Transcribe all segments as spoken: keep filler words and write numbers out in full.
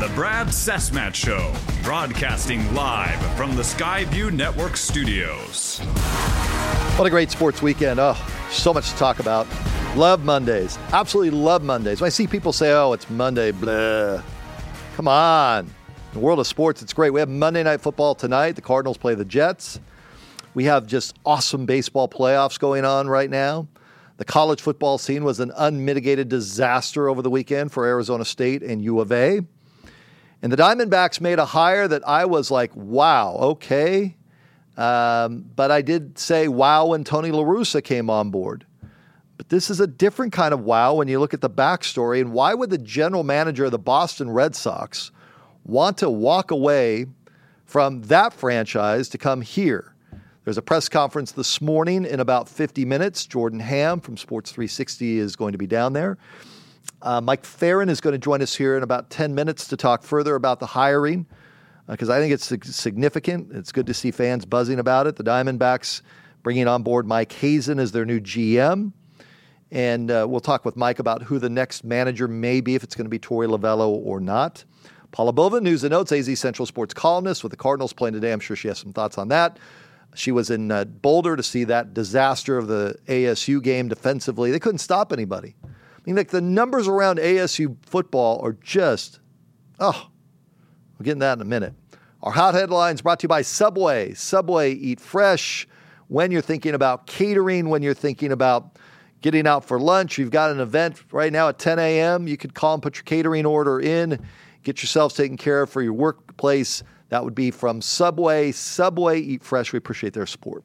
Brad Sesmat Show, broadcasting live from the Skyview Network studios. What a great sports weekend. Oh, so much to talk about. Love Mondays. Absolutely love Mondays. When I see people say, oh, it's Monday, blah. Come on. In the world of sports, it's great. We have Monday Night Football tonight. The Cardinals play the Jets. We have just awesome baseball playoffs going on right now. The college football scene was an unmitigated disaster over the weekend for Arizona State and U of A. And the Diamondbacks made a hire that I was like, wow, okay. Um, but I did say wow when Tony La Russa came on board. But this is a different kind of wow when you look at the backstory. And why would the general manager of the Boston Red Sox want to walk away from that franchise to come here? There's a press conference this morning in about fifty minutes. Jordan Ham from Sports three sixty is going to be down there. Uh, Mike Farron is going to join us here in about ten minutes to talk further about the hiring, because uh, I think it's significant. It's good to see fans buzzing about it. The Diamondbacks bringing on board Mike Hazen as their new G M. And uh, we'll talk with Mike about who the next manager may be, if it's going to be Torey Lovello or not. Paula Bova, News and Notes, A Z Central Sports columnist with the Cardinals playing today. I'm sure she has some thoughts on that. She was in uh, Boulder to see that disaster of the A S U game defensively. They couldn't stop anybody. I mean, like, the numbers around A S U football are just, oh, we'll get into that in a minute. Our hot headlines brought to you by Subway. Subway, eat fresh. When you're thinking about catering, when you're thinking about getting out for lunch, you've got an event right now at ten a.m. You could call and put your catering order in. Get yourselves taken care of for your workplace. That would be from Subway. Subway, eat fresh. We appreciate their support.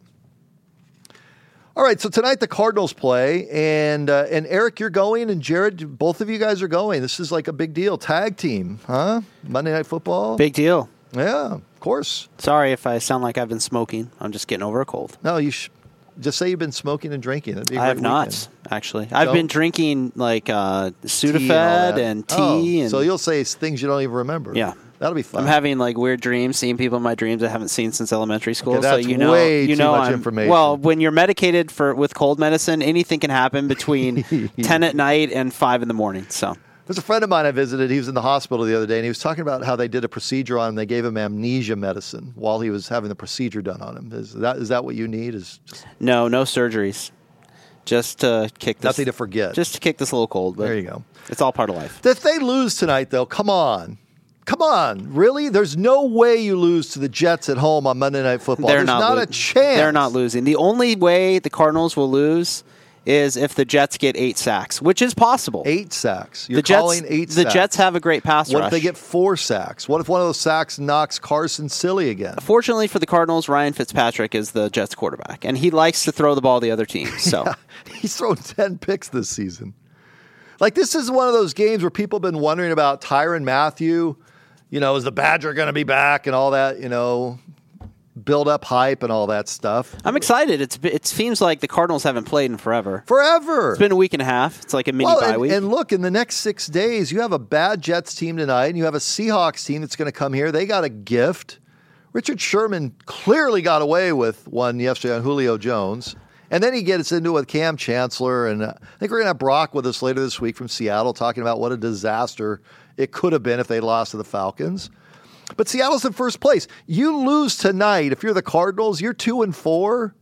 All right, so tonight the Cardinals play, and uh, and Eric, you're going, and Jared, both of you guys are going. This is like a big deal. Tag team, huh? Monday Night Football. Big deal. Yeah, of course. Sorry if I sound like I've been smoking. I'm just getting over a cold. No, you should just say you've been smoking and drinking. That'd be a I great have not, weekend. actually. I've So? been drinking like uh, Sudafed Tea and all that. and, tea. Oh, and so you'll say things you don't even remember. Yeah. That'll be fun. I'm having like weird dreams, seeing people in my dreams I haven't seen since elementary school. Okay, that's so you know, way you too know, much I'm, information. Well, when you're medicated for with cold medicine, anything can happen between ten at night and five in the morning. So There's a friend of mine I visited. He was in the hospital the other day, and he was talking about how they did a procedure on him. They gave him amnesia medicine while he was having the procedure done on him. Is that is that what you need? Is just no, no surgeries, just to kick this. nothing to forget. Just to kick this little cold. But there you go. It's all part of life. If they lose tonight, though, come on. Come on, really? There's no way you lose to the Jets at home on Monday Night Football. They're There's not, not lo- a chance. They're not losing. The only way the Cardinals will lose is if the Jets get eight sacks, which is possible. Eight sacks. You're the Jets, calling eight the sacks. Jets have a great pass What rush. if they get four sacks? What if one of those sacks knocks Carson silly again? Fortunately for the Cardinals, Ryan Fitzpatrick is the Jets quarterback, and he likes to throw the ball to the other team. So Yeah, he's thrown ten picks this season. Like, this is one of those games where people have been wondering about Tyrann Mathieu. You know, is the Badger going to be back and all that, you know, build up hype and all that stuff. I'm excited. It's It seems like the Cardinals haven't played in forever. Forever. It's been a week and a half. It's like a mini well, bye and, week. and look, in the next six days, you have a bad Jets team tonight, and you have a Seahawks team that's going to come here. They got a gift. Richard Sherman clearly got away with one yesterday on Julio Jones. And then he gets into it with Cam Chancellor. And uh, I think we're going to have Brock with us later this week from Seattle talking about what a disaster it could have been if they lost to the Falcons. But Seattle's in first place. You lose tonight. If you're the Cardinals, you're two and four.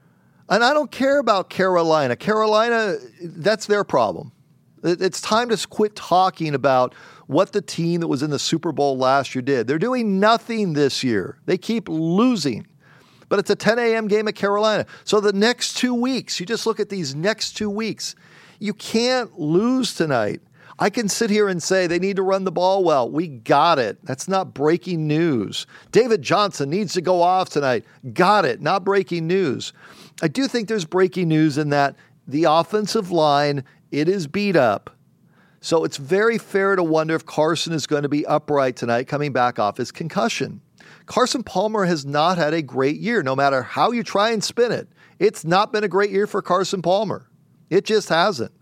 And I don't care about Carolina. Carolina, that's their problem. It's time to quit talking about what the team that was in the Super Bowl last year did. They're doing nothing this year. They keep losing. But it's a ten a.m. game at Carolina. So the next two weeks, you just look at these next two weeks. You can't lose tonight. I can sit here and say they need to run the ball well. We got it. That's not breaking news. David Johnson needs to go off tonight. Got it. Not breaking news. I do think there's breaking news in that the offensive line, it is beat up. So it's very fair to wonder if Carson is going to be upright tonight coming back off his concussion. Carson Palmer has not had a great year, no matter how you try and spin it. It's not been a great year for Carson Palmer. It just hasn't.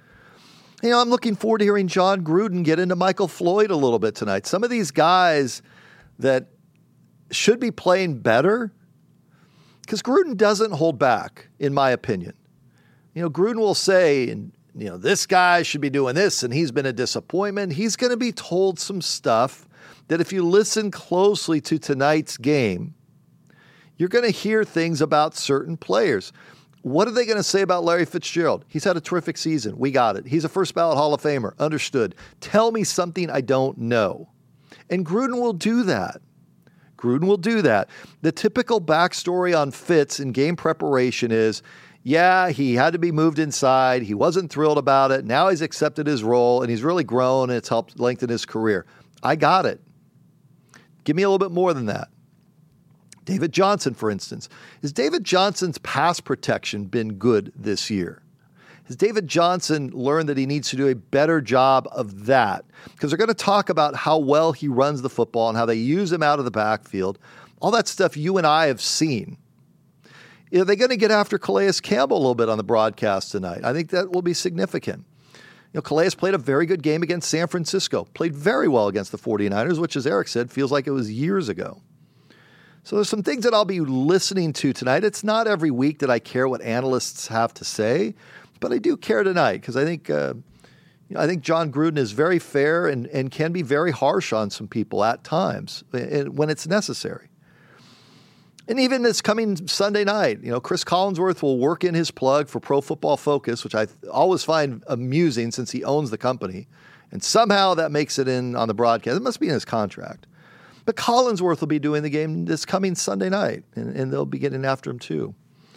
You know, I'm looking forward to hearing John Gruden get into Michael Floyd a little bit tonight. Some of these guys that should be playing better, because Gruden doesn't hold back, in my opinion. You know, Gruden will say, and you know, this guy should be doing this, and he's been a disappointment. He's going to be told some stuff that if you listen closely to tonight's game, you're going to hear things about certain players. What are they going to say about Larry Fitzgerald? He's had a terrific season. We got it. He's a first ballot Hall of Famer. Understood. Tell me something I don't know. And Gruden will do that. Gruden will do that. The typical backstory on Fitz in game preparation is, yeah, he had to be moved inside. He wasn't thrilled about it. Now he's accepted his role, and he's really grown, and it's helped lengthen his career. I got it. Give me a little bit more than that. David Johnson, for instance. Has David Johnson's pass protection been good this year? Has David Johnson learned that he needs to do a better job of that? Because they're going to talk about how well he runs the football and how they use him out of the backfield. All that stuff you and I have seen. Are they going to get after Calais Campbell a little bit on the broadcast tonight? I think that will be significant. You know, Calais played a very good game against San Francisco. Played very well against the 49ers, which, as Eric said, feels like it was years ago. So there's some things that I'll be listening to tonight. It's not every week that I care what analysts have to say, but I do care tonight because I think uh, you know, I think John Gruden is very fair and, and can be very harsh on some people at times when it's necessary. And even this coming Sunday night, you know, Chris Collinsworth will work in his plug for Pro Football Focus, which I always find amusing since he owns the company. And somehow that makes it in on the broadcast. It must be in his contract. But Collinsworth will be doing the game this coming Sunday night, and, and they'll be getting after him too.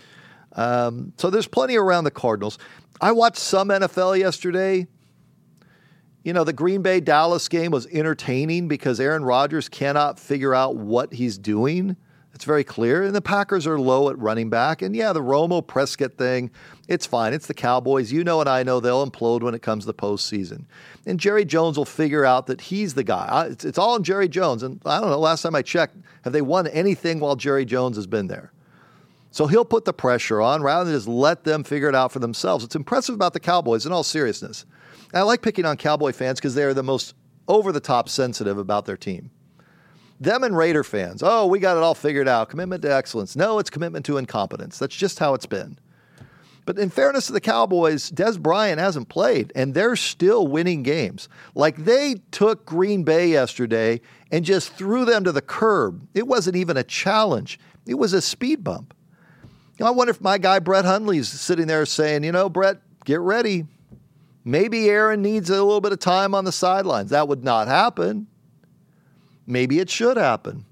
Um, so there's plenty around the Cardinals. I watched some N F L yesterday. You know, the Green Bay-Dallas game was entertaining because Aaron Rodgers cannot figure out what he's doing. It's very clear. And the Packers are low at running back. And yeah, the Romo Prescott thing, it's fine. It's the Cowboys. You know and I know they'll implode when it comes to the postseason. And Jerry Jones will figure out that he's the guy. It's, it's all on Jerry Jones. And I don't know, last time I checked, have they won anything while Jerry Jones has been there? So he'll put the pressure on rather than just let them figure it out for themselves. It's impressive about the Cowboys in all seriousness. And I like picking on Cowboy fans because they're the most over-the-top sensitive about their team. Them and Raider fans, oh, we got it all figured out. Commitment to excellence. No, it's commitment to incompetence. That's just how it's been. But in fairness to the Cowboys, Des Bryant hasn't played, and they're still winning games. Like they took Green Bay yesterday and just threw them to the curb. It wasn't even a challenge. It was a speed bump. You know, I wonder if my guy Brett Hundley's sitting there saying, you know, Brett, get ready. Maybe Aaron needs a little bit of time on the sidelines. That would not happen. Maybe it should happen.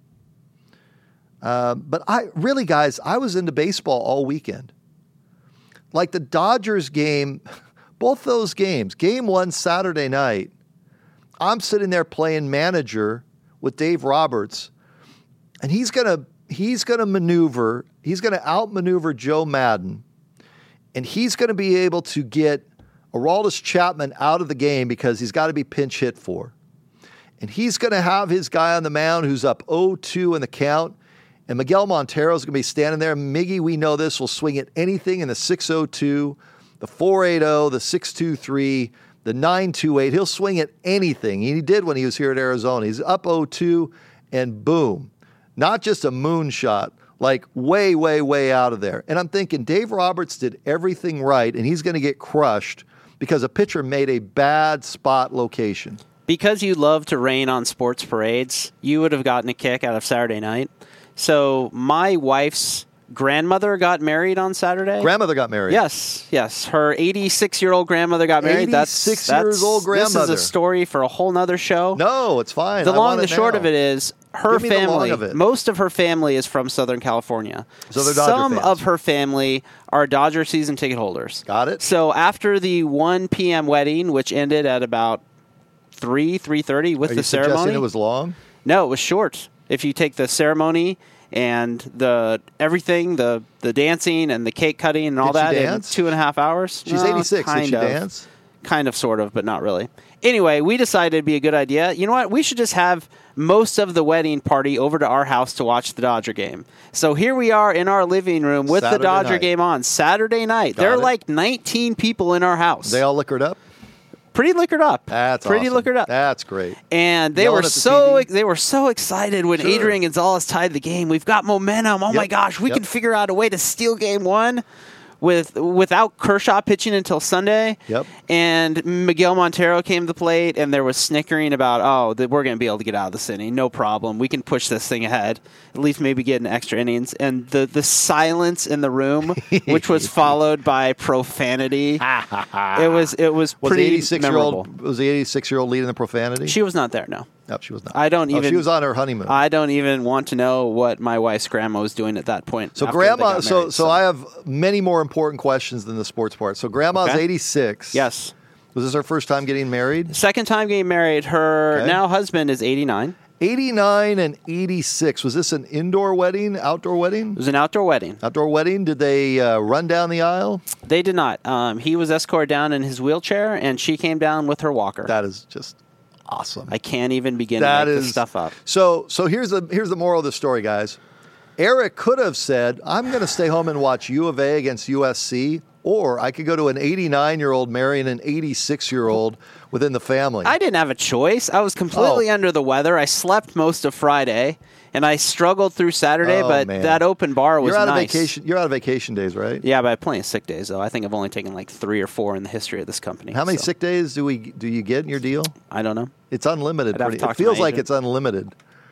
Uh, but I really, guys, I was into baseball all weekend. Like the Dodgers game, both those games, game one Saturday night, I'm sitting there playing manager with Dave Roberts, and he's gonna he's gonna maneuver, he's gonna outmaneuver Joe Madden, and he's gonna be able to get Aroldis Chapman out of the game because he's got to be pinch hit for. And he's going to have his guy on the mound who's up oh two in the count. And Miguel Montero's going to be standing there. Miggy, we know this, will swing at anything in the six oh two, the four eighty, the six two three, the nine two eight. He'll swing at anything. He did when he was here at Arizona. He's up oh two, and boom. Not just a moonshot, like way, way, way out of there. And I'm thinking Dave Roberts did everything right, and he's going to get crushed because a pitcher made a bad spot location. Because you love to rain on sports parades, you would have gotten a kick out of Saturday night. So my wife's grandmother got married on Saturday. Grandmother got married. Yes, yes. Her eighty-six-year-old grandmother got married. eighty-six that's, years that's, old grandmother. This is a story for a whole nother show. No, it's fine. The I long want and the it short now. of it is her Give me the long family, of it. most of her family is from Southern California. So they're Dodger Some fans. of her family are Dodger season ticket holders. Got it. So after the one p.m. wedding, which ended at about three, three thirty with Are the you suggesting ceremony. It was long? No, it was short. If you take the ceremony and the everything, the the dancing and the cake cutting and all Did she that dance? in two and a half hours. She's No, eighty-six. Kind Did she of, dance? Kind of, sort of, but not really. Anyway, we decided it'd be a good idea. You know what? We should just have most of the wedding party over to our house to watch the Dodger game. So here we are in our living room with Saturday the Dodger night. game on Saturday night. Got there are it. like nineteen people in our house. They all liquored up? Pretty liquored up. That's Pretty awesome. liquored up. That's great. And they Yelling were at the so T V? they were so excited when Sure. Adrian Gonzalez tied the game. We've got momentum. Oh my Yep. gosh, we Yep. can figure out a way to steal game one. with without Kershaw pitching until Sunday. Yep. And Miguel Montero came to the plate, and there was snickering about, oh, that we're going to be able to get out of this inning, no problem. We can push this thing ahead, at least maybe get an extra innings. And the the silence in the room, which was followed by profanity, it was it was Was pretty the eighty-six-year-old memorable. was the eighty-six-year-old leading the profanity? She was not there. No. No, she was not. I don't Oh, even. she was on her honeymoon. I don't even want to know what my wife's grandma was doing at that point. So after they grandma, got so, married, so I have many more important questions than the sports part. So grandma's Okay. eighty-six. Yes. Was this her first time getting married? Second time getting married. Her Okay. now husband is eighty-nine. eighty-nine and eighty-six. Was this an indoor wedding, outdoor wedding? It was an outdoor wedding. Outdoor wedding. Did they uh, run down the aisle? They did not. Um, he was escorted down in his wheelchair, and she came down with her walker. That is just awesome. I can't even begin That to make is this stuff up. So, so here's the here's the moral of the story, guys. Eric could have said, "I'm going to stay home and watch U of A against U S C," or I could go to an eighty-nine-year-old marrying an eighty-six-year-old within the family. I didn't have a choice. I was completely Oh. under the weather. I slept most of Friday, and I struggled through Saturday, Oh, but man. that open bar was You're out nice. of vacation. You're out of vacation days, right? Yeah, but I have plenty of sick days, though. I think I've only taken like three or four in the history of this company. How many so sick days do we do you get in your deal? I don't know. It's unlimited. I'd have pretty- to talk it to feels my like agent. it's unlimited.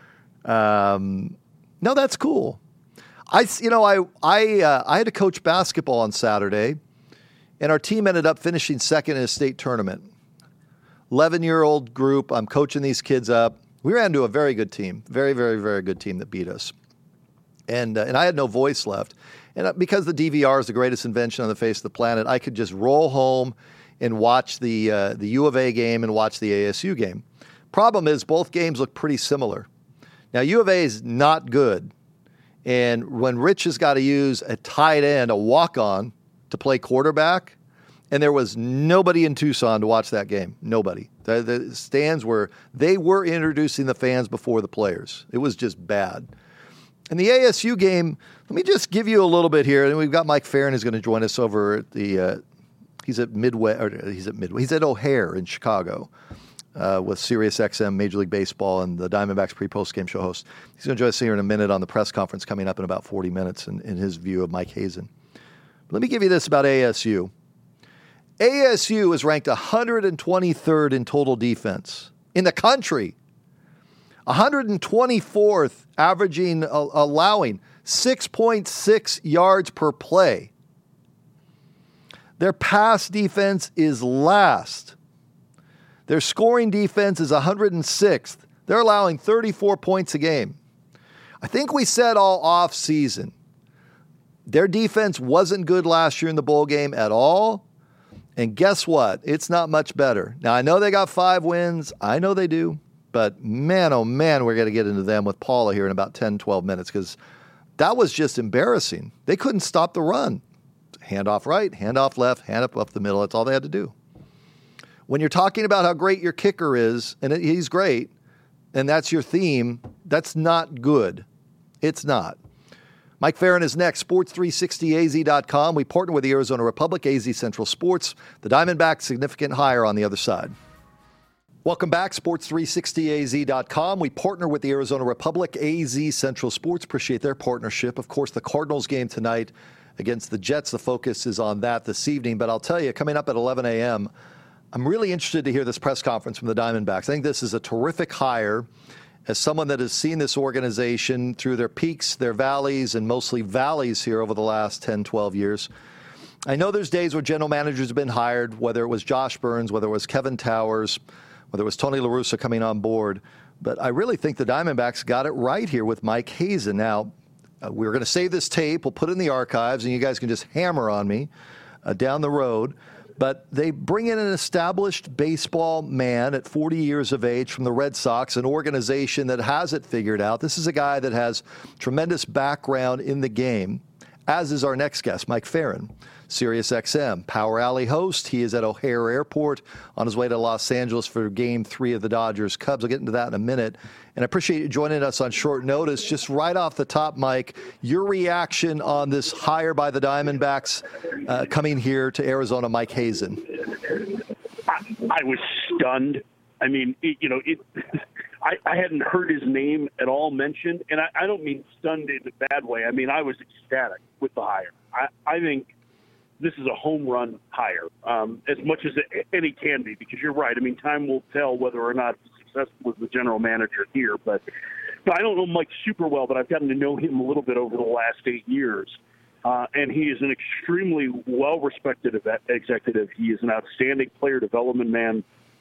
Um, no, that's cool. I, s- you know, I I uh, I had to coach basketball on Saturday, and our team ended up finishing second in a state tournament. eleven-year-old group. I'm coaching these kids up. We ran into a very good team, very, very, very good team that beat us, and uh, and I had no voice left. And uh, because the D V R is the greatest invention on the face of the planet, I could just roll home and watch the uh, the U of A game and watch the A S U game. Problem is, both games look pretty similar. Now, U of A is not good, and when Rich has got to use a tight end, a walk-on, to play quarterback, and there was nobody in Tucson to watch that game. Nobody. The, the stands were, they were introducing the fans before the players. It was just bad. In the A S U game, let me just give you a little bit here. And we've got Mike Farron who's going to join us over at the, uh, he's at Midway, or he's at Midway, he's at O'Hare in Chicago uh, with Sirius X M, Major League Baseball, and the Diamondbacks pre-post game show host. He's going to join us here in a minute on the press conference coming up in about forty minutes in, in his view of Mike Hazen. But let me give you this about A S U. A S U is ranked one hundred twenty-third in total defense in the country. one hundred twenty-fourth, averaging, uh, allowing six point six yards per play. Their pass defense is last. Their scoring defense is one hundred sixth. They're allowing thirty-four points a game. I think we said all off season, their defense wasn't good last year in the bowl game at all. And guess what? It's not much better. Now, I know they got five wins. I know they do. But man, oh man, we're going to get into them with Paula here in about ten, twelve minutes because that was just embarrassing. They couldn't stop the run. Hand off right, hand off left, hand up up the middle. That's all they had to do. When you're talking about how great your kicker is, and it, he's great, and that's your theme, that's not good. It's not. Mike Farron is next, sports three sixty A Z dot com. We partner with the Arizona Republic, A Z Central Sports. The Diamondbacks significant higher on the other side. Welcome back, sports three sixty A Z dot com. We partner with the Arizona Republic, A Z Central Sports. Appreciate their partnership. Of course, the Cardinals game tonight against the Jets. The focus is on that this evening. But I'll tell you, coming up at eleven a.m., I'm really interested to hear this press conference from the Diamondbacks. I think this is a terrific hire. As someone that has seen this organization through their peaks, their valleys, and mostly valleys here over the last ten, twelve years, I know there's days where general managers have been hired, whether it was Josh Burns, whether it was Kevin Towers, whether it was Tony La Russa coming on board. But I really think the Diamondbacks got it right here with Mike Hazen. Now, uh, we're going to save this tape. We'll put it in the archives, and you guys can just hammer on me uh, down the road. But they bring in an established baseball man at forty years of age from the Red Sox, an organization that has it figured out. This is a guy that has tremendous background in the game, as is our next guest, Mike Farron, Sirius X M, Power Alley host. He is at O'Hare Airport on his way to Los Angeles for game three of the Dodgers Cubs. I'll get into that in a minute. And I appreciate you joining us on short notice. Just right off the top, Mike, your reaction on this hire by the Diamondbacks uh, coming here to Arizona, Mike Hazen. I, I was stunned. I mean, it, you know, it. I, I hadn't heard his name at all mentioned, and I, I don't mean stunned in a bad way. I mean, I was ecstatic with the hire. I, I think this is a home run hire, um, as much as it, any can be, because you're right. I mean, time will tell whether or not he's successful as the general manager here. But, but I don't know Mike super well, but I've gotten to know him a little bit over the last eight years. Uh, and he is an extremely well-respected executive. He is an outstanding player development man.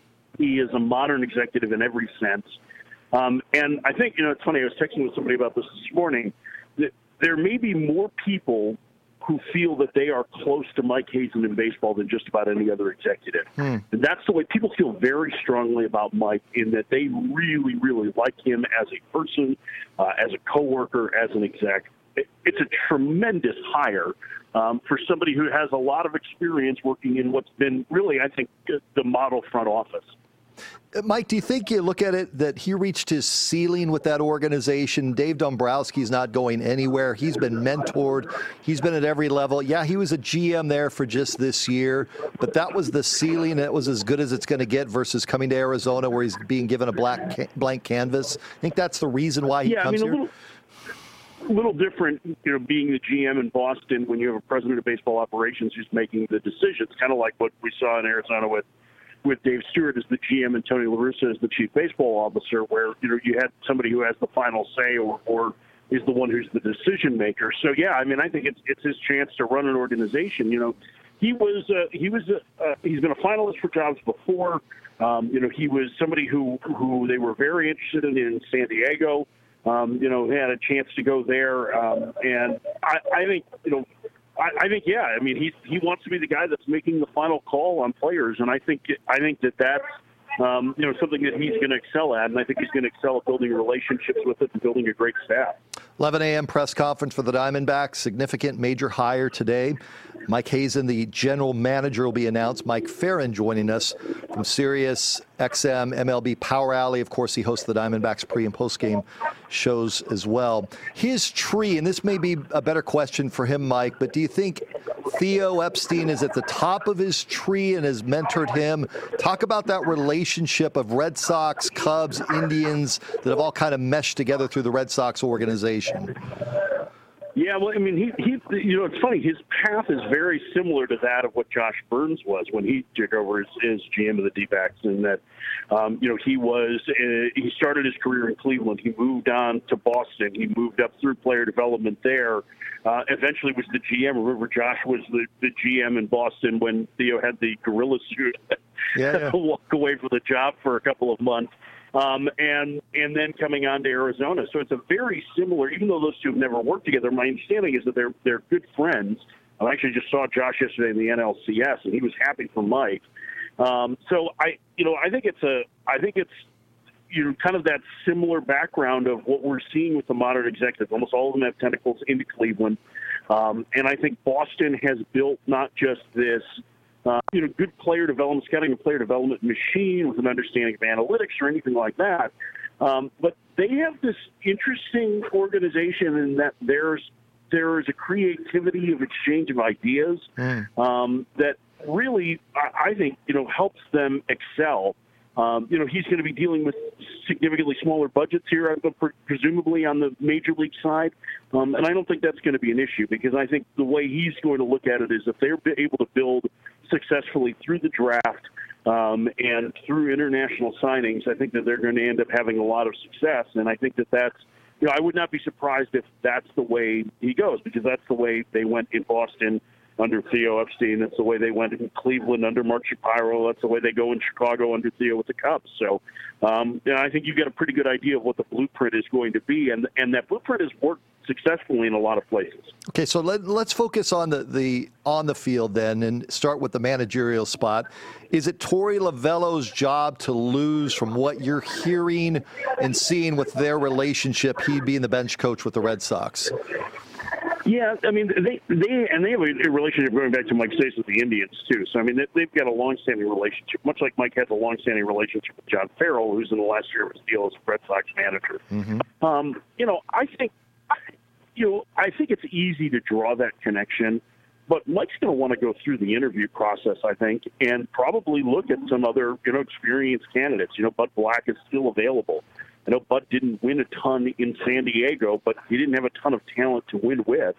He is a modern executive in every sense. Um, and I think, you know, it's funny, I was texting with somebody about this this morning, that there may be more people who feel that they are close to Mike Hazen in baseball than just about any other executive. Hmm. And that's the way people feel very strongly about Mike, in that they really, really like him as a person, uh, as a coworker, as an exec. It, it's a tremendous hire um, for somebody who has a lot of experience working in what's been really, I think, the model front office. Mike, do you think you look at it that he reached his ceiling with that organization? Dave Dombrowski's not going anywhere. He's been mentored. He's been at every level. Yeah, he was a G M there for just this year, but that was the ceiling. It was as good as it's going to get versus coming to Arizona where he's being given a black ca- blank canvas. I think that's the reason why he yeah, comes I mean, here. A little, a little different, you know, being the G M in Boston when you have a president of baseball operations who's making the decisions, kind of like what we saw in Arizona with with Dave Stewart as the G M and Tony La Russa as the chief baseball officer, where, you know, you had somebody who has the final say or, or is the one who's the decision maker. So, yeah, I mean, I think it's it's his chance to run an organization. You know, he was uh, he was uh, uh, he's been a finalist for jobs before. Um, you know, he was somebody who who they were very interested in in San Diego. Um, you know, he had a chance to go there, um, and I, I think you know. I, I think, yeah. I mean, he he wants to be the guy that's making the final call on players, and I think I think that that's um, you know something that he's going to excel at, and I think he's going to excel at building relationships with it and building a great staff. eleven a.m. press conference for the Diamondbacks. Significant major hire today. Mike Hazen, the general manager, will be announced. Mike Farron joining us from Sirius X M, M L B Power Alley. Of course, he hosts the Diamondbacks pre- and post-game shows as well. His tree, and this may be a better question for him, Mike, but do you think Theo Epstein is at the top of his tree and has mentored him? Talk about that relationship of Red Sox, Cubs, Indians that have all kind of meshed together through the Red Sox organization. Yeah, well, I mean, he, he, you know, it's funny. His path is very similar to that of what Josh Burns was when he took over as, as G M of the D-backs, in that, um, you know, he was, uh, he started his career in Cleveland. He moved on to Boston. He moved up through player development there. Uh, eventually was the G M. Remember, Josh was the, the G M in Boston when Theo had the gorilla suit. Yeah, yeah. Walk away from the job for a couple of months. Um, and and then coming on to Arizona. So it's a very similar, even though those two have never worked together, my understanding is that they're they're good friends. I actually just saw Josh yesterday in the N L C S, and he was happy for Mike. Um, so I, you know, I think it's a, I think it's, you know, kind of that similar background of what we're seeing with the modern executives. Almost all of them have tentacles into Cleveland, um, and I think Boston has built not just this. Uh, you know, good player development, scouting and player development machine with an understanding of analytics or anything like that. Um, but they have this interesting organization in that there's there is a creativity of exchange of ideas mm. um, that really, I, I think, you know, helps them excel. Um, you know, he's going to be dealing with significantly smaller budgets here, presumably on the major league side. Um, and I don't think that's going to be an issue, because I think the way he's going to look at it is if they're able to build successfully through the draft um, and through international signings, I think that they're going to end up having a lot of success. And I think that that's, you know, I would not be surprised if that's the way he goes, because that's the way they went in Boston under Theo Epstein. That's the way they went in Cleveland under Mark Shapiro. That's the way they go in Chicago under Theo with the Cubs. So, um, you know, I think you get a pretty good idea of what the blueprint is going to be, and and that blueprint has worked successfully in a lot of places. Okay, so let, let's focus on the, the on the field then, and start with the managerial spot. Is it Torey Lovullo's job to lose, from what you're hearing and seeing with their relationship, he being the bench coach with the Red Sox? Yeah, I mean, they they and they have a relationship going back to Mike Stace with the Indians too. So I mean, they, they've got a long-standing relationship, much like Mike has a long-standing relationship with John Farrell, who's in the last year of his deal as a Red Sox manager. Mm-hmm. Um, you know, I think, you know, I think it's easy to draw that connection, but Mike's going to want to go through the interview process, I think, and probably look at some other, you know, experienced candidates. You know, Bud Black is still available. I know Bud didn't win a ton in San Diego, but he didn't have a ton of talent to win with.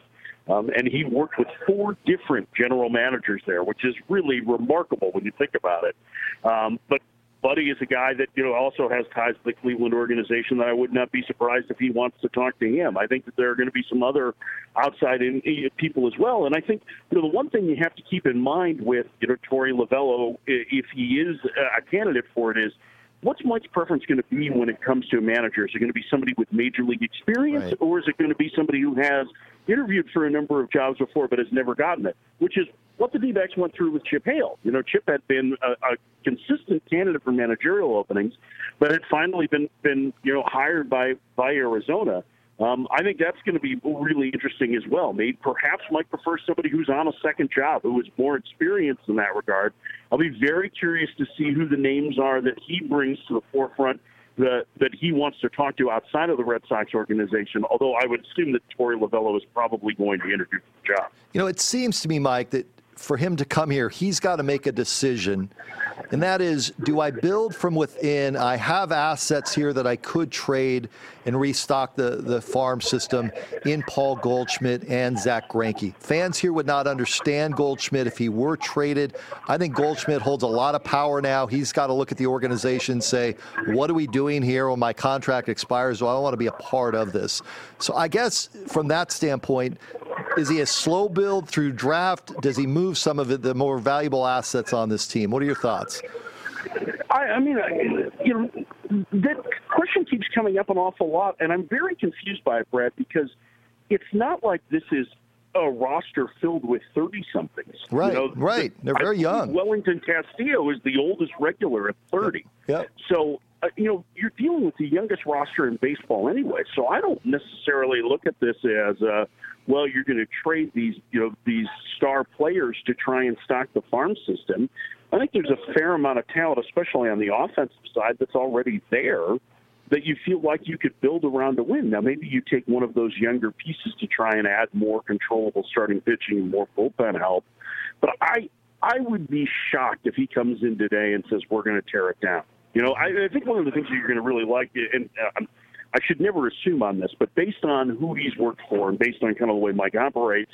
Um, and he worked with four different general managers there, which is really remarkable when you think about it. Um, but Buddy is a guy that, you know, also has ties to the Cleveland organization that I would not be surprised if he wants to talk to him. I think that there are going to be some other outside in, in people as well. And I think, you know, the one thing you have to keep in mind with, you know, Torey Lovullo, if he is a candidate for it, is what's Mike's preference going to be when it comes to a manager? Is it going to be somebody with major league experience, right, or is it going to be somebody who has interviewed for a number of jobs before but has never gotten it, which is what the D-backs went through with Chip Hale. You know, Chip had been a, a consistent candidate for managerial openings, but had finally been, been you know, hired by, by Arizona. Um, I think that's going to be really interesting as well. Maybe perhaps Mike prefers somebody who's on a second job, who is more experienced in that regard. I'll be very curious to see who the names are that he brings to the forefront that, that he wants to talk to outside of the Red Sox organization, although I would assume that Torey Lovullo is probably going to interview for the job. You know, it seems to me, Mike, that for him to come here, he's got to make a decision, and that is, do I build from within? I have assets here that I could trade and restock the, the farm system in Paul Goldschmidt and Zach Greinke. Fans here would not understand Goldschmidt if he were traded. I think Goldschmidt holds a lot of power now. He's got to look at the organization and say, what are we doing here when my contract expires? Do I want to be a part of this? So I guess from that standpoint, is he a slow build through draft? Does he move some of it, the more valuable assets on this team? What are your thoughts? I, I mean, you know, that question keeps coming up an awful lot, and I'm very confused by it, Brad, because it's not like this is a roster filled with thirty-somethings. Right, you know, right. They're very young. Wellington Castillo is the oldest regular at thirty. Yep. Yep. So, uh, you know, you're dealing with the youngest roster in baseball anyway, so I don't necessarily look at this as, uh, well, you're going to trade these, you know, these star players to try and stock the farm system. I think there's a fair amount of talent, especially on the offensive side, that's already there that you feel like you could build around to win. Now, maybe you take one of those younger pieces to try and add more controllable starting pitching and more bullpen help. But I I would be shocked if he comes in today and says, we're going to tear it down. You know, I, I think one of the things that you're going to really like, and uh, I should never assume on this, but based on who he's worked for and based on kind of the way Mike operates,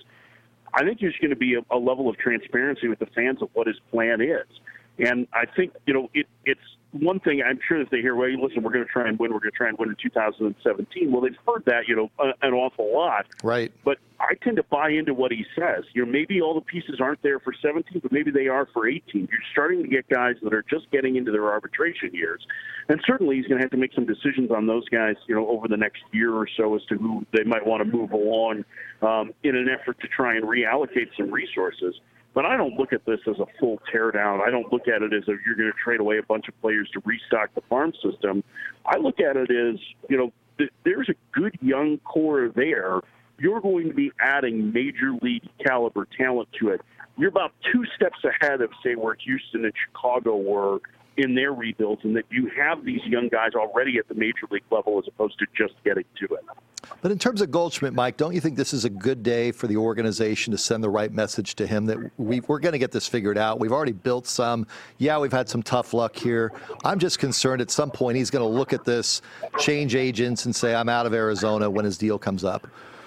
I think there's going to be a, a level of transparency with the fans of what his plan is. And I think, you know, it, it's one thing, I'm sure that they hear, well, listen, we're going to try and win, we're going to try and win in two thousand seventeen. Well, they've heard that, you know, an awful lot. Right. But I tend to buy into what he says. You know, maybe all the pieces aren't there for seventeen, but maybe they are for eighteen. You're starting to get guys that are just getting into their arbitration years. And certainly he's going to have to make some decisions on those guys, you know, over the next year or so as to who they might want to move along um, in an effort to try and reallocate some resources. But I don't look at this as a full teardown. I don't look at it as if you're going to trade away a bunch of players to restock the farm system. I look at it as, you know, th- there's a good young core there. You're going to be adding major league caliber talent to it. You're about two steps ahead of, say, where Houston and Chicago were in their rebuilds, and that you have these young guys already at the major league level as opposed to just getting to it. But in terms of Goldschmidt, Mike, don't you think this is a good day for the organization to send the right message to him that we, we're going to get this figured out? We've already built some. Yeah, we've had some tough luck here. I'm just concerned at some point he's going to look at this, change agents, and say, I'm out of Arizona when his deal comes up.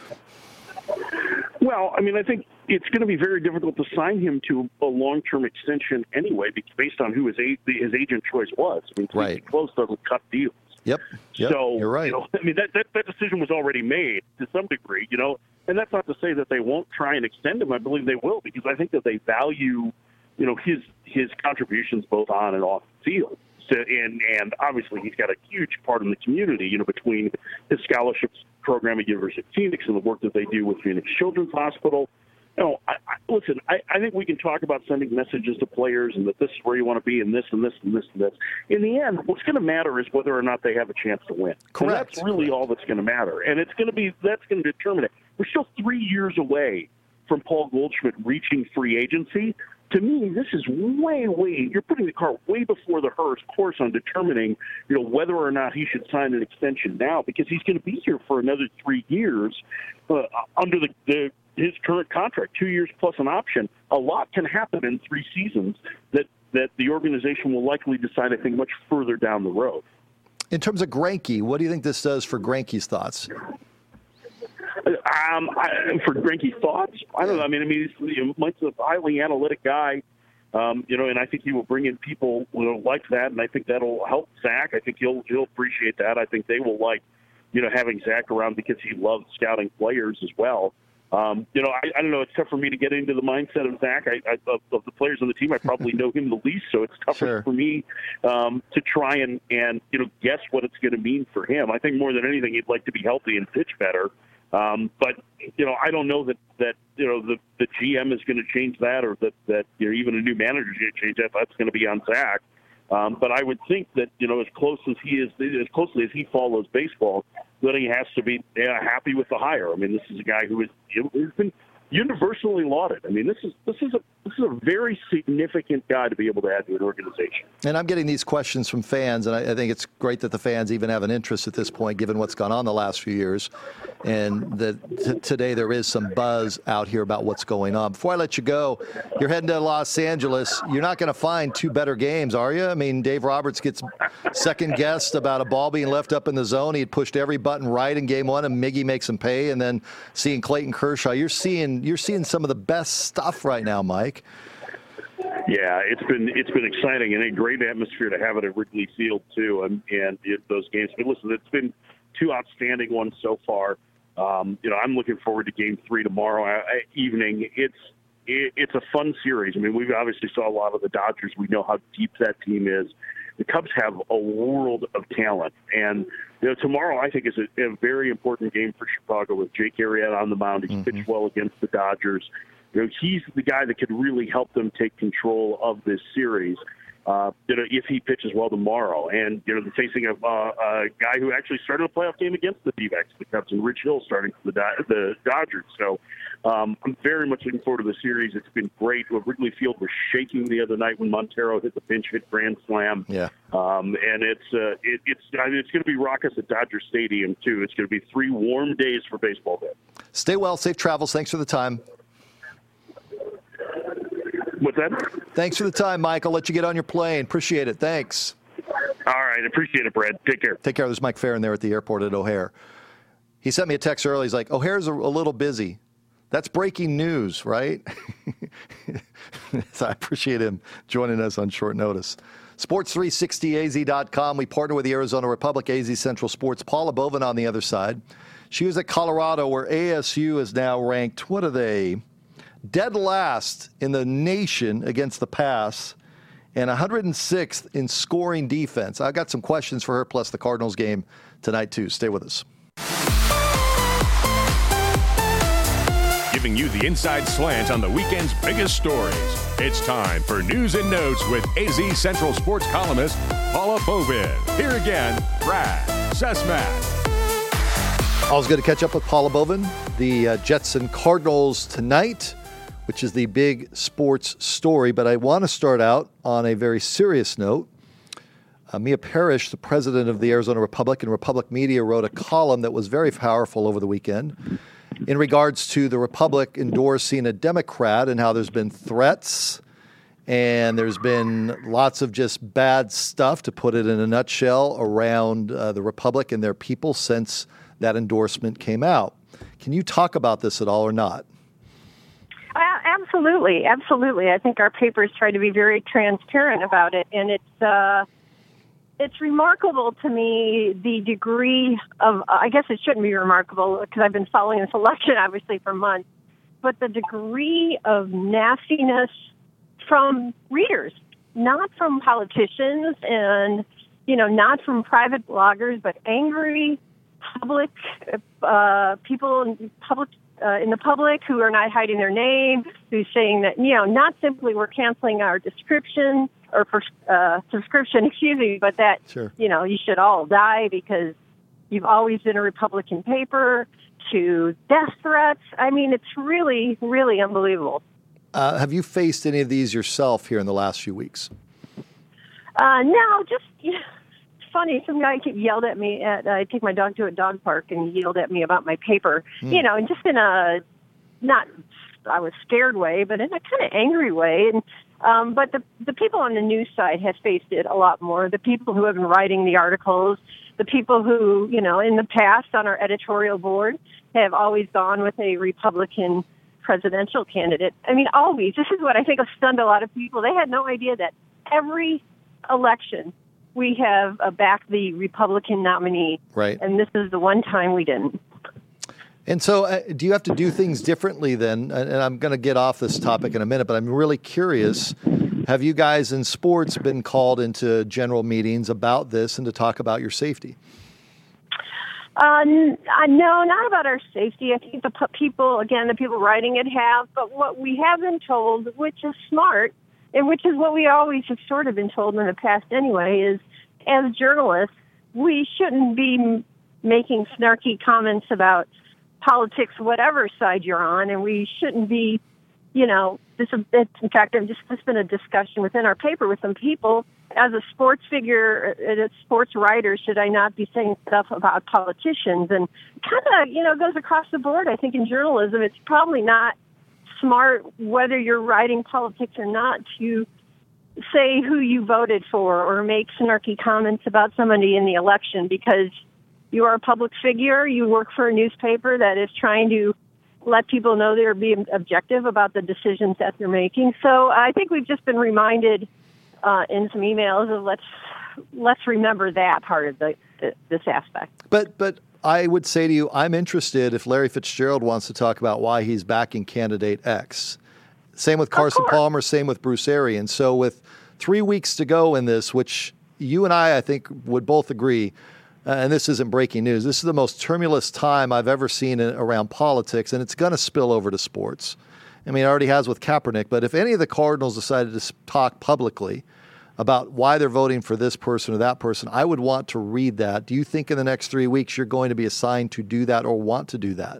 Well, I mean, I think it's going to be very difficult to sign him to a long-term extension anyway, based on who his his agent choice was. I mean, right. Close doesn't cut deals. Yep. yep. So you're right. You know, I mean, that, that that decision was already made to some degree, you know, and that's not to say that they won't try and extend him. I believe they will, because I think that they value, you know, his his contributions both on and off the field. So, and and obviously he's got a huge part in the community, you know, between his scholarships program at University of Phoenix and the work that they do with Phoenix Children's Hospital. You know, I, I, listen, I, I think we can talk about sending messages to players and that this is where you want to be and this and this and this and this. In the end, what's going to matter is whether or not they have a chance to win. Correct. And that's really all that's going to matter. And it's going to be, that's going to determine it. We're still three years away from Paul Goldschmidt reaching free agency. To me, this is way, way, you're putting the cart way before the horse course on determining, you know, whether or not he should sign an extension now, because he's going to be here for another three years uh, under the, the his current contract, two years plus an option. A lot can happen in three seasons that, that the organization will likely decide, I think, much further down the road. In terms of Greinke, what do you think this does for Greinke's thoughts? Um, I, for Greinke's thoughts, I don't know. I mean, I mean, he's, you know, Mike's a highly analytic guy, um, you know, and I think he will bring in people you know, like that, and I think that'll help Zach. I think he'll he'll appreciate that. I think they will like, you know, having Zach around because he loves scouting players as well. Um, you know, I, I don't know. It's tough for me to get into the mindset of Zach. I, I, of, of the players on the team, I probably know him the least, so it's tougher Sure. for me um, to try and, and, you know, guess what it's going to mean for him. I think more than anything, he'd like to be healthy and pitch better. Um, but, you know, I don't know that, that you know, the, the G M is going to change that or that, that you know, even a new manager is going to change that. That's going to be on Zach. Um, but I would think that, you know, as close as he is, as closely as he follows baseball, that he has to be yeah, happy with the hire. I mean, this is a guy who is has been universally lauded. I mean, this is this is a this is a very significant guy to be able to add to an organization. And I'm getting these questions from fans, and I, I think it's great that the fans even have an interest at this point, given what's gone on the last few years, and that t- today there is some buzz out here about what's going on. Before I let you go, you're heading to Los Angeles. You're not going to find two better games, are you? I mean, Dave Roberts gets second-guessed about a ball being left up in the zone. He had pushed every button right in game one, and Miggy makes him pay, and then seeing Clayton Kershaw. You're seeing you're seeing some of the best stuff right now, Mike. Yeah, it's been it's been exciting and a great atmosphere to have it at Wrigley Field too, and and it, those games. But listen, it's been two outstanding ones so far. Um, you know, I'm looking forward to Game Three tomorrow uh, evening. It's it, it's a fun series. I mean, we've obviously saw a lot of the Dodgers. We know how deep that team is. The Cubs have a world of talent, and you know, tomorrow I think is a, a very important game for Chicago with Jake Arrieta on the mound. He's mm-hmm. pitched well against the Dodgers. You know, he's the guy that could really help them take control of this series. Uh, you know, if he pitches well tomorrow, and you know, the facing of uh, a guy who actually started a playoff game against the D-backs, the Cubs, and Rich Hill starting for the Do- the Dodgers. So um, I'm very much looking forward to the series. It's been great. Well, Wrigley Field was shaking the other night when Montero hit the pinch hit grand slam. Yeah. Um, and it's uh, it, it's I mean, it's going to be raucous at Dodger Stadium too. It's going to be three warm days for baseball there. Stay well, safe travels. Thanks for the time. What's that? Thanks for the time, Mike. I'll let you get on your plane. Appreciate it. Thanks. All right. Appreciate it, Brad. Take care. Take care. There's Mike Farron there at the airport at O'Hare. He sent me a text early. He's like, O'Hare's a, a little busy. That's breaking news, right? So I appreciate him joining us on short notice. sports three sixty A Z dot com. We partner with the Arizona Republic, A Z Central Sports. Paula Bovin on the other side. She was at Colorado, where A S U is now ranked, what are they? Dead last in the nation against the pass and one hundred sixth in scoring defense. I got some questions for her, plus the Cardinals game tonight, too. Stay with us. Giving you the inside slant on the weekend's biggest stories. It's time for News and Notes with A Z Central Sports columnist Paula Bovin. Here again, Brad Sesmat. Always good to catch up with Paula Bovin. The uh, Jets and Cardinals tonight, which is the big sports story. But I want to start out on a very serious note. Uh, Mia Parrish, the president of the Arizona Republic and Republic Media, wrote a column that was very powerful over the weekend in regards to the Republic endorsing a Democrat and how there's been threats and there's been lots of just bad stuff, to put it in a nutshell, around uh, the Republic and their people since that endorsement came out. Can you talk about this at all or not? Uh, absolutely, absolutely. I think our papers try to be very transparent about it, and it's uh, it's remarkable to me the degree of. I guess it shouldn't be remarkable because I've been following this election obviously for months, but the degree of nastiness from readers, not from politicians, and you know, not from private bloggers, but angry public uh, people in public. Uh, in the public who are not hiding their name, who's saying that, you know, not simply we're canceling our description or uh, subscription, excuse me, but that, sure. you know, you should all die because you've always been a Republican paper, to death threats. I mean, it's really, really unbelievable. Uh, have you faced any of these yourself here in the last few weeks? Uh, no, just... Yeah. Funny, some guy yelled at me at, uh, I take my dog to a dog park, and he yelled at me about my paper, mm. you know, and just in a, not, I was scared way, but in a kind of angry way. And Um, but the the people on the news side have faced it a lot more. The people who have been writing the articles, the people who, you know, in the past on our editorial board have always gone with a Republican presidential candidate. I mean, always. This is what I think has stunned a lot of people. They had no idea that every election we have uh, backed the Republican nominee. Right. And this is the one time we didn't. And so uh, do you have to do things differently then? And, and I'm going to get off this topic in a minute, but I'm really curious. Have you guys in sports been called into general meetings about this and to talk about your safety? Uh, n- uh, no, not about our safety. I think the p- people, again, the people writing it have. But what we have been told, which is smart, and which is what we always have sort of been told in the past anyway, is as journalists, we shouldn't be m- making snarky comments about politics, whatever side you're on, and we shouldn't be, you know, this. In fact, I've just there's been a discussion within our paper with some people. As a sports figure, as a sports writer, should I not be saying stuff about politicians? And kind of, you know, goes across the board. I think in journalism, it's probably not smart, whether you're writing politics or not, to say who you voted for or make snarky comments about somebody in the election, because you are a public figure. You work for a newspaper that is trying to let people know they're being objective about the decisions that they're making. So I think we've just been reminded uh, in some emails of let's let's remember that part of the, the this aspect. But but I would say to you, I'm interested if Larry Fitzgerald wants to talk about why he's backing candidate X. Same with Carson Palmer, same with Bruce Arians. So with three weeks to go in this, which you and I, I think, would both agree, uh, and this isn't breaking news, this is the most tumultuous time I've ever seen in, around politics, and it's going to spill over to sports. I mean, it already has with Kaepernick, but if any of the Cardinals decided to talk publicly about why they're voting for this person or that person, I would want to read that. Do you think in the next three weeks you're going to be assigned to do that or want to do that?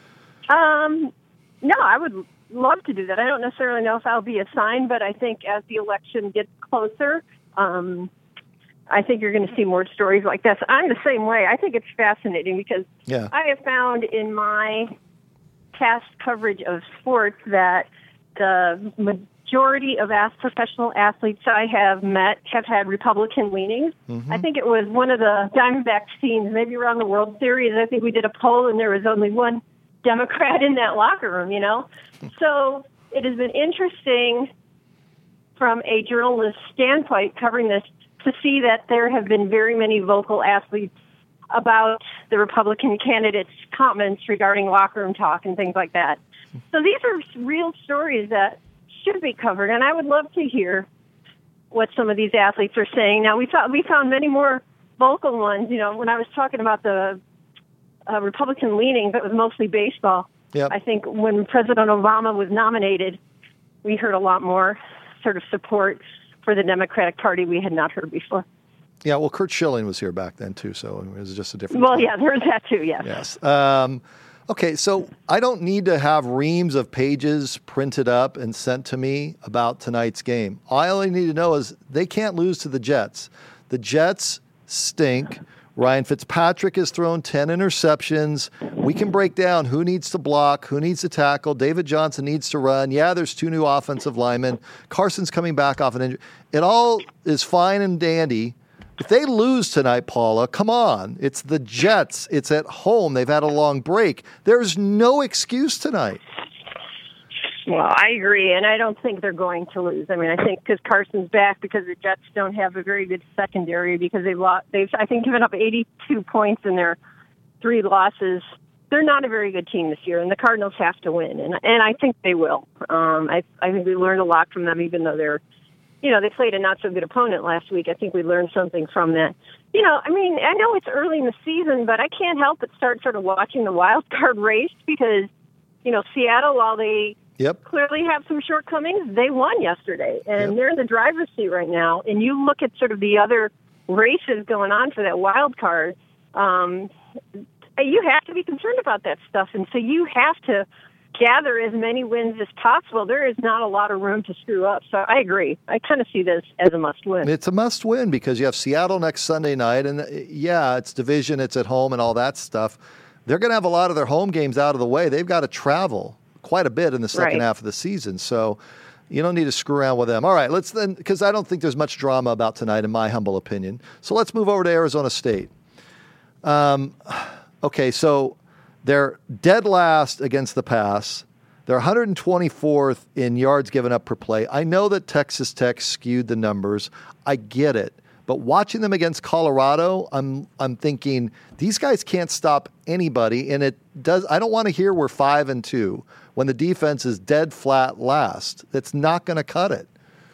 Um, no, I would love to do that. I don't necessarily know if I'll be assigned, but I think as the election gets closer, um, I think you're going to see more stories like this. I'm the same way. I think it's fascinating because yeah. I have found in my past coverage of sports that the majority of as professional athletes I have met have had Republican leanings. Mm-hmm. I think it was one of the Diamondbacks teams, maybe around the World Series. I think we did a poll and there was only one Democrat in that locker room, you know? So it has been interesting from a journalist standpoint covering this to see that there have been very many vocal athletes about the Republican candidates' comments regarding locker room talk and things like that. So these are real stories that should be covered, and I would love to hear what some of these athletes are saying. Now, we thought we found many more vocal ones. You know, when I was talking about the uh, Republican leaning, that was mostly baseball. Yep. I think when President Obama was nominated, we heard a lot more sort of support for the Democratic Party we had not heard before. Yeah, well, Curt Schilling was here back then, too, so it was just a different Well, time. yeah, there's that, too, yes. Yes. Um, okay, so I don't need to have reams of pages printed up and sent to me about tonight's game. All I only need to know is they can't lose to the Jets. The Jets stink. Ryan Fitzpatrick has thrown ten interceptions. We can break down who needs to block, who needs to tackle. David Johnson needs to run. Yeah, there's two new offensive linemen. Carson's coming back off an injury. It all is fine and dandy. If they lose tonight, Paula, come on. It's the Jets. It's at home. They've had a long break. There's no excuse tonight. Well, I agree, and I don't think they're going to lose. I mean, I think because Carson's back, because the Jets don't have a very good secondary, because they've lost, they've I think given up eighty-two points in their three losses. They're not a very good team this year, and the Cardinals have to win, and and I think they will. Um, I I think we learned a lot from them, even though they're, you know, they played a not so good opponent last week. I think we learned something from that. You know, I mean, I know it's early in the season, but I can't help but start sort of watching the wild card race because, you know, Seattle, while they Yep. clearly have some shortcomings, they won yesterday, and Yep. they're in the driver's seat right now. And you look at sort of the other races going on for that wild card, um, you have to be concerned about that stuff. And so you have to gather as many wins as possible. There is not a lot of room to screw up. So I agree. I kind of see this as a must-win. It's a must-win because you have Seattle next Sunday night, and yeah, it's division, it's at home, and all that stuff. They're going to have a lot of their home games out of the way. They've got to travel quite a bit in the second right. half of the season. So You don't need to screw around with them. All right, let's then, because I don't think there's much drama about tonight, in my humble opinion. So let's move over to Arizona State. Um, okay, so they're dead last against the pass. They're one hundred twenty-fourth in yards given up per play. I know that Texas Tech skewed the numbers. I get it. But watching them against Colorado, I'm I'm thinking these guys can't stop anybody, and it does. I don't want to hear we're five and two when the defense is dead flat last. It's not going to cut it.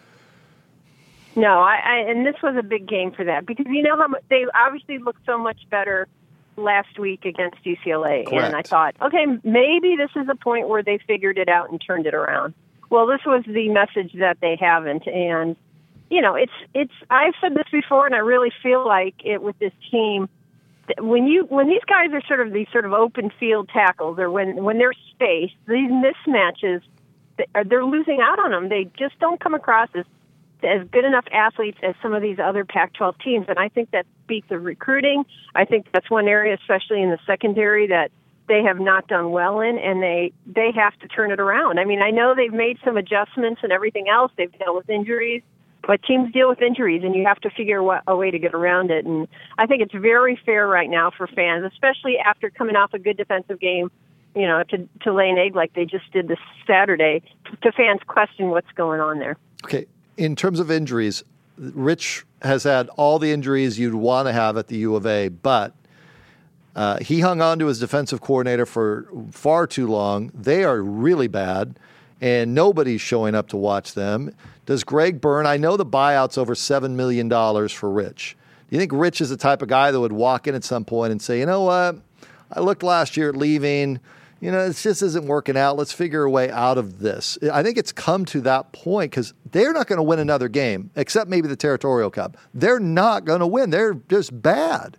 No, I, I and this was a big game for that because you know how much, they obviously looked so much better last week against U C L A, Correct. And I thought, okay, maybe this is a point where they figured it out and turned it around. Well, this was the message that they haven't, and. You know, it's it's. I've said this before, and I really feel like it with this team. When you when these guys are sort of these sort of open field tackles, or when when they're spaced, these mismatches, they're losing out on them. They just don't come across as as good enough athletes as some of these other Pac twelve teams, and I think that speaks of recruiting. I think that's one area, especially in the secondary, that they have not done well in, and they they have to turn it around. I mean, I know they've made some adjustments and everything else. They've dealt with injuries. But teams deal with injuries, and you have to figure what, a way to get around it. And I think it's very fair right now for fans, especially after coming off a good defensive game, you know, to, to lay an egg like they just did this Saturday, to fans question what's going on there. Okay, in terms of injuries, Rich has had all the injuries you'd want to have at the U of A, but uh, he hung on to his defensive coordinator for far too long. They are really bad, and nobody's showing up to watch them. Does Greg Byrne, I know the buyout's over seven million dollars for Rich. Do you think Rich is the type of guy that would walk in at some point and say, you know what, I looked last year at leaving, you know, it just isn't working out. Let's figure a way out of this. I think it's come to that point because they're not going to win another game, except maybe the Territorial Cup. They're not going to win. They're just bad.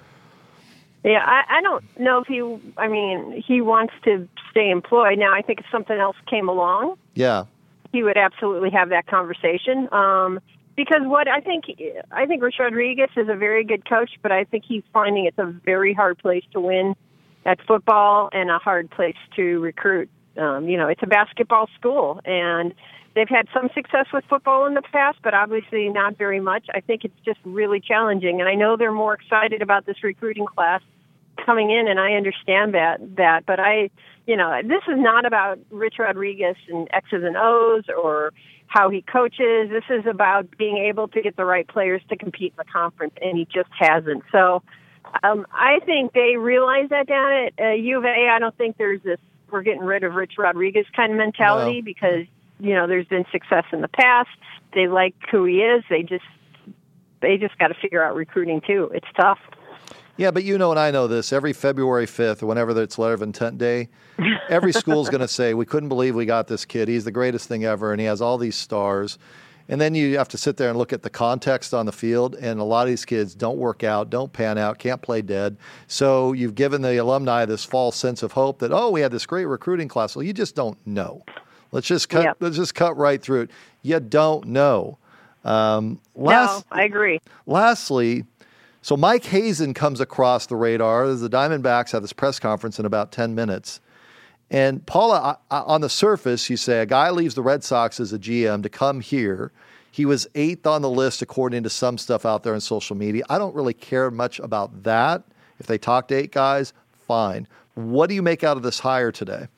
Yeah, I, I don't know if he, I mean, he wants to stay employed. Now, I think if something else came along, yeah, he would absolutely have that conversation. Um, because what I think, I think Rich Rodriguez is a very good coach, but I think he's finding it's a very hard place to win at football and a hard place to recruit. Um, you know, it's a basketball school, and they've had some success with football in the past, but obviously not very much. I think it's just really challenging, and I know they're more excited about this recruiting class coming in, and I understand that. That, but I, you know, this is not about Rich Rodriguez and X's and O's or how he coaches. This is about being able to get the right players to compete in the conference, and he just hasn't. So um, I think they realize that down at uh, U of A. I don't think there's this we're getting rid of Rich Rodriguez kind of mentality no. because, you know, there's been success in the past. They like who he is. They just they just got to figure out recruiting too. It's tough. Yeah, but you know, and I know this, every February fifth or whenever it's letter of intent day, every school's going to say, we couldn't believe we got this kid. He's the greatest thing ever, and he has all these stars. And then you have to sit there and look at the context on the field, and a lot of these kids don't work out, don't pan out, can't play dead. So you've given the alumni this false sense of hope that, oh, we had this great recruiting class. Well, you just don't know. Let's just cut. Yeah. Let's just cut right through it. You don't know. Um, last, no, I agree. Lastly, so Mike Hazen comes across the radar. The Diamondbacks have this press conference in about ten minutes. And Paula, on the surface, you say a guy leaves the Red Sox as a G M to come here. He was eighth on the list according to some stuff out there on social media. I don't really care much about that. If they talk to eight guys, fine. What do you make out of this hire today?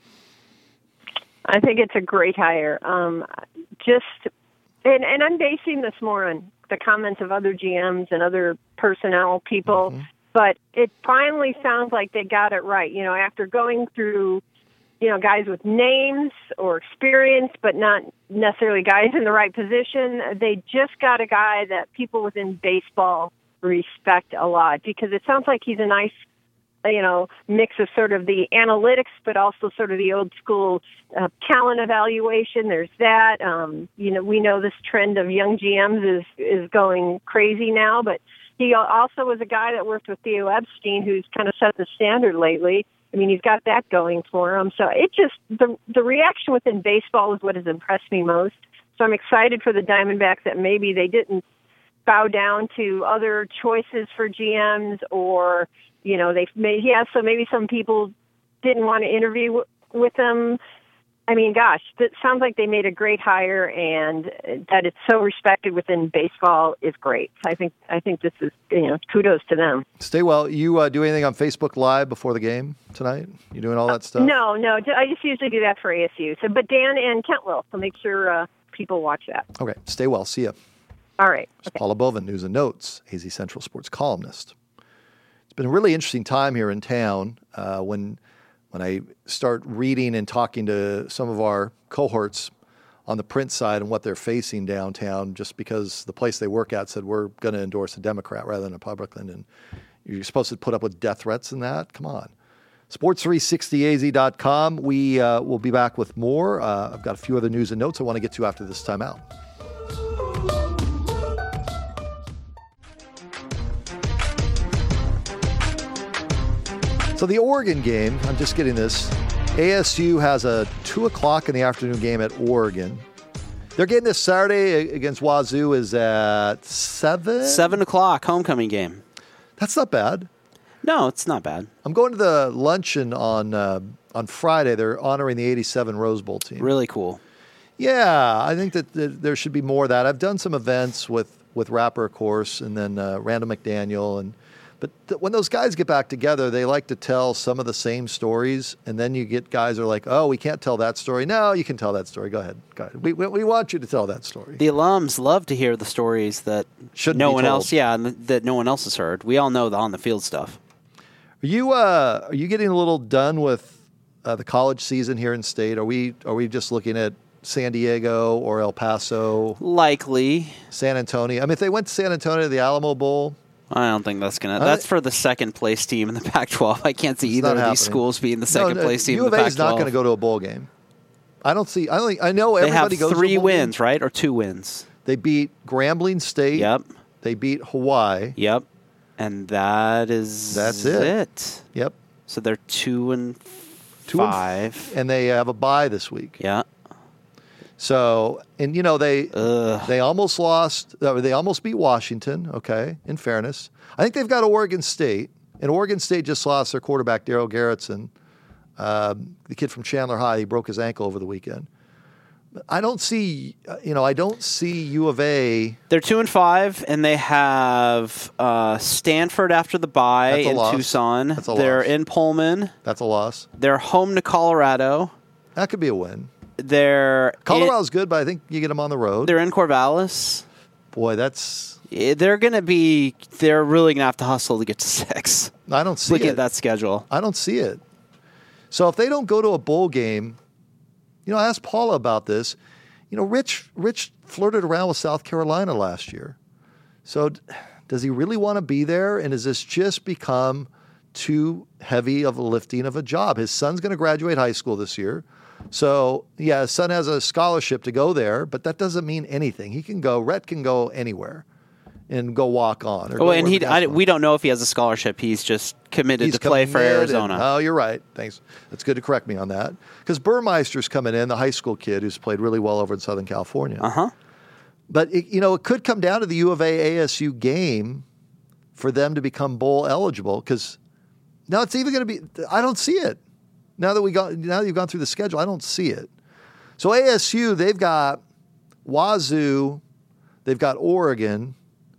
I think it's a great hire. Um, just, and, and I'm basing this more on the comments of other G Ms and other personnel people, mm-hmm. but it finally sounds like they got it right. You know, after going through, you know, guys with names or experience, but not necessarily guys in the right position, they just got a guy that people within baseball respect a lot because it sounds like he's a nice, you know, mix of sort of the analytics, but also sort of the old school uh, talent evaluation. There's that. Um, you know, we know this trend of young G Ms is, is going crazy now, but he also was a guy that worked with Theo Epstein, who's kind of set the standard lately. I mean, he's got that going for him. So it just, the the reaction within baseball is what has impressed me most. So I'm excited for the Diamondbacks that maybe they didn't bow down to other choices for G Ms or, you know, they may, yeah, so maybe some people didn't want to interview w- with them I mean, gosh, it sounds like they made a great hire, and that it's so respected within baseball is great. I think I think this is, you know, kudos to them. Stay well. You uh, do anything on Facebook Live before the game tonight? You doing all that stuff? No, no. I just usually do that for A S U. So, but Dan and Kent will, so make sure uh, people watch that. Okay. Stay well. See ya. All right. Okay. Paula Bovin, News and Notes, A Z Central Sports columnist. It's been a really interesting time here in town uh, when. When I start reading and talking to some of our cohorts on the print side and what they're facing downtown, just because the place they work at said we're going to endorse a Democrat rather than a Republican, and you're supposed to put up with death threats and that? Come on. sports three sixty A Z dot com. We uh, will be back with more. Uh, I've got a few other news and notes I want to get to after this timeout. So the Oregon game, I'm just getting this. A S U has a two o'clock in the afternoon game at Oregon. Their game this Saturday against Wazoo is at seven? seven o'clock, homecoming game. That's not bad. No, it's not bad. I'm going to the luncheon on uh, on Friday. They're honoring the eighty-seven Rose Bowl team. Really cool. Yeah, I think that th- there should be more of that. I've done some events with, with Rapper, of course, and then uh, Randall McDaniel, and But th- when those guys get back together, they like to tell some of the same stories, and then you get guys who are like, oh, we can't tell that story. No, you can tell that story. Go ahead. Go ahead. We, we, we want you to tell that story. The alums love to hear the stories that Shouldn't no be one told. else, yeah, and that no one else has heard. We all know the on-the-field stuff. Are you uh, are you getting a little done with uh, the college season here in state? Are we are we just looking at San Diego or El Paso, Likely. San Antonio? I mean, if they went to San Antonio to the Alamo Bowl, I don't think that's going to... Uh, That's for the second-place team in the Pac twelve. I can't see It's either not of happening. these schools being the No, no, second-place team U in of the A Pac is not twelve. going to go to a bowl game. I don't see. I don't. think- I know They have everybody goes three to a bowl wins, game. right? Or two wins. They beat Grambling State. Yep. They beat Hawaii. Yep. And that is That's it. it. Yep. So they're two and Two and f- five. And they have a bye this week. Yeah. So, and you know, they Ugh. they almost lost, uh, they almost beat Washington, okay, in fairness. I think they've got Oregon State, and Oregon State just lost their quarterback, Darryl Garrettson, um, the kid from Chandler High. He broke his ankle over the weekend. I don't see, uh, you know, I don't see U of A. They're two and five, and they have uh, Stanford after the bye That's a in loss. Tucson. That's a They're loss. in Pullman. That's a loss. They're home to Colorado. That could be a win. They're Colorado's good, but I think you get them on the road. In, they're in Corvallis. Boy, that's, Eh, They're going to be. They're really going to have to hustle to get to six. I don't see Look it. at that schedule. I don't see it. So if they don't go to a bowl game, you know, I asked Paula about this. You know, Rich Rich flirted around with South Carolina last year. So d- does he really want to be there? And has this just become too heavy of a lifting of a job? His son's going to graduate high school this year. So, yeah, his son has a scholarship to go there, but that doesn't mean anything. He can go, Rhett can go anywhere and go walk on. Or go Oh, and where he. the I, guys want. we don't know if he has a scholarship. He's just committed He's to play for committed. Arizona. Oh, you're right. Thanks. That's good to correct me on that. Because Burmeister's coming in, the high school kid who's played really well over in Southern California. Uh huh. But, it, you know, it could come down to the U of A A S U game for them to become bowl eligible. Because now it's even going to be, I don't see it. Now that we got, now that you've gone through the schedule, I don't see it. So A S U, they've got Wazoo, they've got Oregon,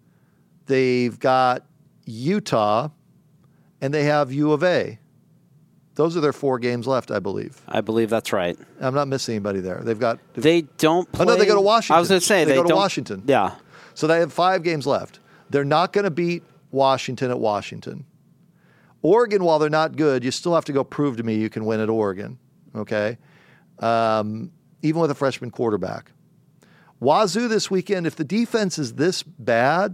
they've got Utah, and they have U of A. Those are their four games left, I believe. I believe that's right. I'm not missing anybody there. They've got. They don't play. Oh, no, they go to Washington. I was going to say They they, go to don't- Washington. Yeah. So they have five games left. They're not going to beat Washington at Washington. Oregon, while they're not good, you still have to go prove to me you can win at Oregon, okay? Um, even with a freshman quarterback. Wazoo this weekend, if the defense is this bad,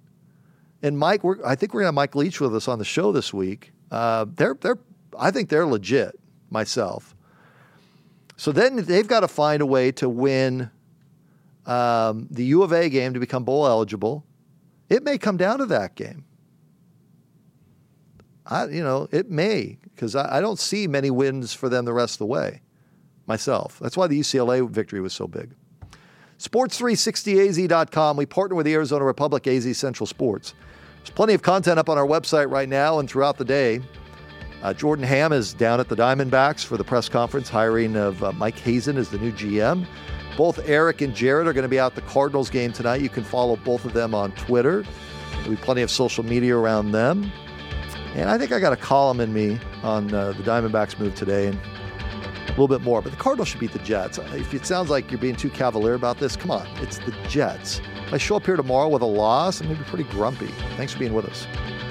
and Mike, we're, I think we're going to have Mike Leach with us on the show this week. Uh, they're, they're, I think they're legit myself. So then they've got to find a way to win um, the U of A game to become bowl eligible. It may come down to that game. I, you know, it may, because I, I don't see many wins for them the rest of the way myself. That's why the U C L A victory was so big. sports three sixty A Z dot com. We partner with the Arizona Republic, A Z Central Sports. There's plenty of content up on our website right now and throughout the day. Uh, Jordan Hamm is down at the Diamondbacks for the press conference, hiring of uh, Mike Hazen as the new G M. Both Eric and Jared are going to be out at the Cardinals game tonight. You can follow both of them on Twitter. There'll be plenty of social media around them. And I think I got a column in me on uh, the Diamondbacks move today and a little bit more. But the Cardinals should beat the Jets. If it sounds like you're being too cavalier about this, come on. It's the Jets. If I show up here tomorrow with a loss, I'm going to be pretty grumpy. Thanks for being with us.